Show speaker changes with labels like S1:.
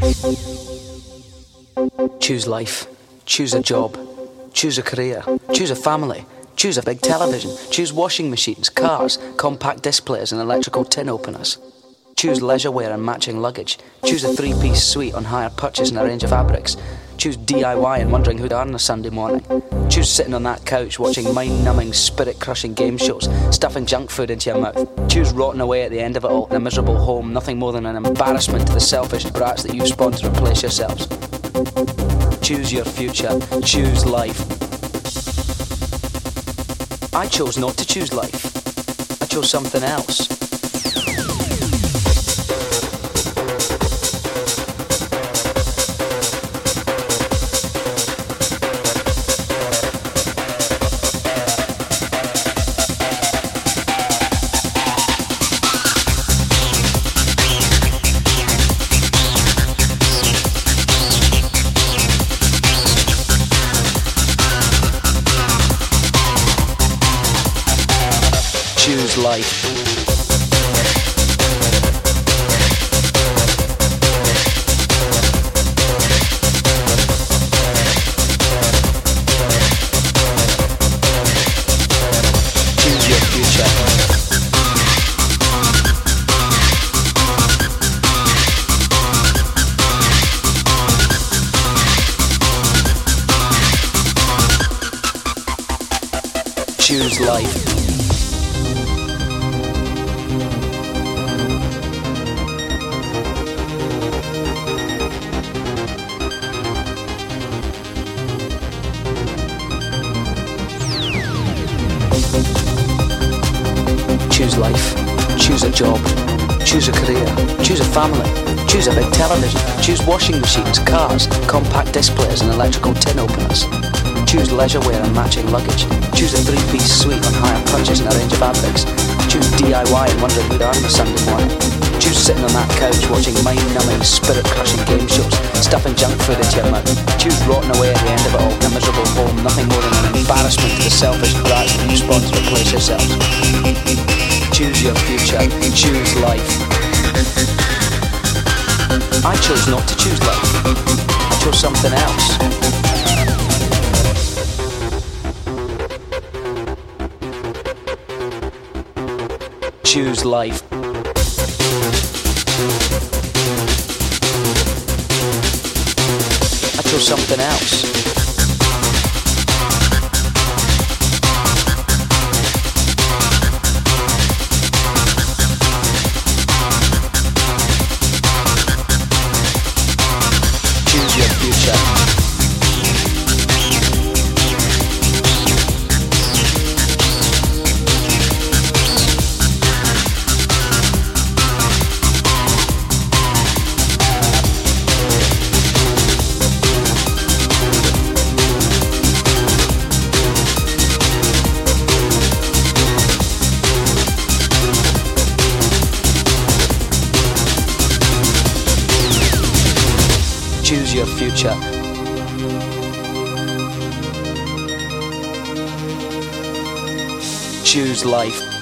S1: Choose life. Choose a job. Choose a career. Choose a family. Choose a big television. Choose washing machines, cars, compact disc players and electrical tin openers. Choose leisure wear and matching luggage. Choose a three-piece suite on hire purchase and a range of fabrics. Choose DIY and wondering who they are on a Sunday morning. Choose sitting on that couch watching mind-numbing, spirit-crushing game shows, stuffing junk food into your mouth. Choose rotting away at the end of it all in a miserable home, nothing more than an embarrassment to the selfish brats that you've spawned to replace yourselves. Choose your future. Choose life. I chose not to choose life. I chose something else. Choose life. Choose your future. Choose life. Choose life. Choose a job. Choose a career. Choose a family. Choose a big television. Choose washing machines, cars, compact disc players and electrical tin openers. Choose leisure wear and matching luggage. Choose a three-piece suite on hire purchase and a range of fabrics. Choose DIY and wondering who they are on a Sunday morning. Choose sitting on that couch watching mind-numbing, spirit-crushing game shows, stuffing junk food into your mouth. Choose rotting away at the end of it all in a miserable home, nothing more than an embarrassment to the selfish brats that you spawned to replace yourselves. Choose your future. Choose life. I chose not to choose life. I chose something else. Choose life. I chose something else. Choose your future. Choose your future. Choose life.